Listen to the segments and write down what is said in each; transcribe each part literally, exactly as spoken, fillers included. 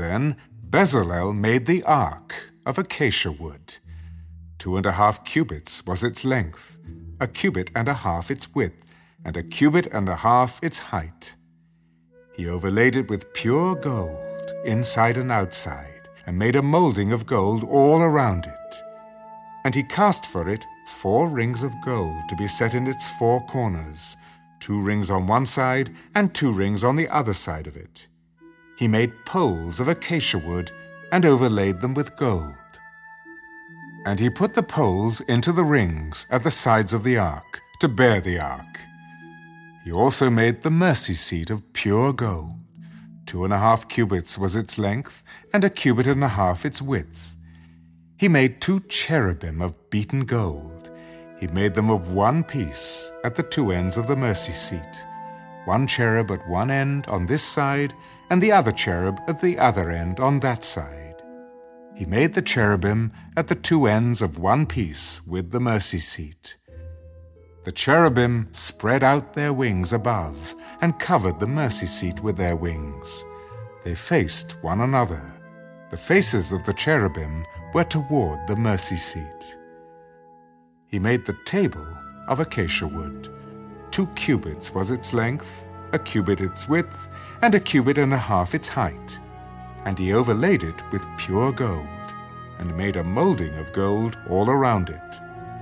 Then Bezalel made the ark of acacia wood. Two and a half cubits was its length, a cubit and a half its width, and a cubit and a half its height. He overlaid it with pure gold, inside and outside, and made a molding of gold all around it. And he cast for it four rings of gold to be set in its four corners, two rings on one side and two rings on the other side of it. He made poles of acacia wood and overlaid them with gold. And he put the poles into the rings at the sides of the ark to bear the ark. He also made the mercy seat of pure gold. Two and a half cubits was its length, and a cubit and a half its width. He made two cherubim of beaten gold. He made them of one piece at the two ends of the mercy seat, one cherub at one end on this side, and the other cherub at the other end on that side. He made the cherubim at the two ends of one piece with the mercy seat. The cherubim spread out their wings above and covered the mercy seat with their wings. They faced one another. The faces of the cherubim were toward the mercy seat. He made the table of acacia wood. Two cubits was its length, a cubit its width, and a cubit and a half its height. And he overlaid it with pure gold, and made a molding of gold all around it.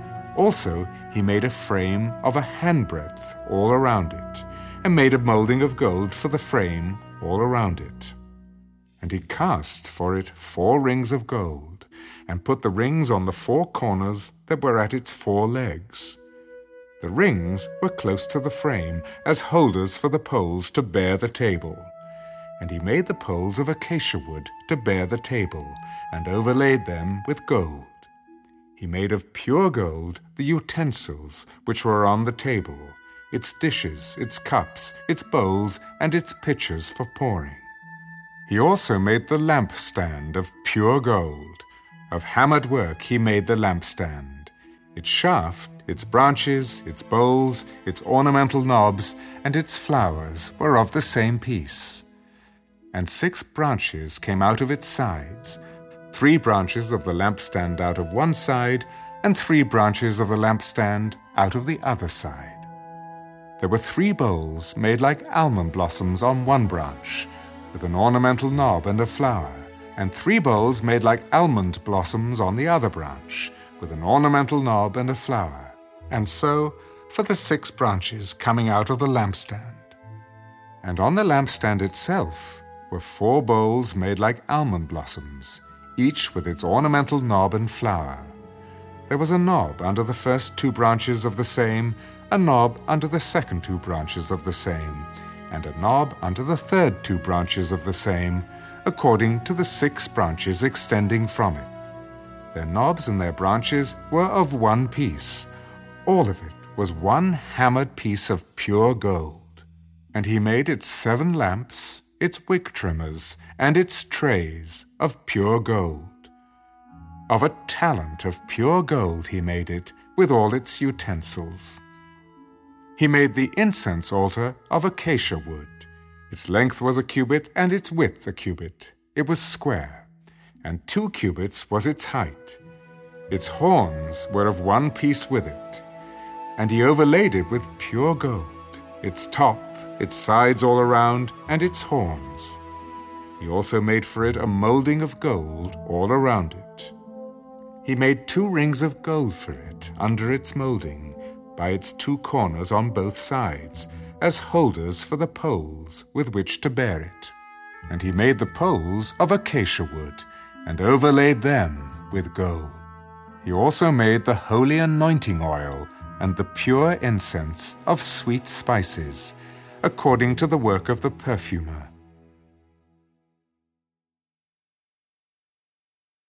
Also he made a frame of a handbreadth all around it, and made a molding of gold for the frame all around it. And he cast for it four rings of gold, and put the rings on the four corners that were at its four legs. The rings were close to the frame, as holders for the poles to bear the table. And he made the poles of acacia wood to bear the table, and overlaid them with gold. He made of pure gold the utensils which were on the table, its dishes, its cups, its bowls, and its pitchers for pouring. He also made the lampstand of pure gold. Of hammered work he made the lampstand. Its shaft, its branches, its bowls, its ornamental knobs, and its flowers were of the same piece. And six branches came out of its sides, three branches of the lampstand out of one side, and three branches of the lampstand out of the other side. There were three bowls made like almond blossoms on one branch, with an ornamental knob and a flower, and three bowls made like almond blossoms on the other branch, with an ornamental knob and a flower, and so for the six branches coming out of the lampstand. And on the lampstand itself were four bowls made like almond blossoms, each with its ornamental knob and flower. There was a knob under the first two branches of the same, a knob under the second two branches of the same, and a knob under the third two branches of the same, according to the six branches extending from it. Their knobs and their branches were of one piece. All of it was one hammered piece of pure gold. And he made its seven lamps, its wick trimmers, and its trays of pure gold. Of a talent of pure gold he made it, with all its utensils. He made the incense altar of acacia wood. Its length was a cubit, and its width a cubit. It was square, and two cubits was its height. Its horns were of one piece with it. And he overlaid it with pure gold, its top, its sides all around, and its horns. He also made for it a molding of gold all around it. He made two rings of gold for it under its molding, by its two corners on both sides, as holders for the poles with which to bear it. And he made the poles of acacia wood, and overlaid them with gold. He also made the holy anointing oil and the pure incense of sweet spices, according to the work of the perfumer.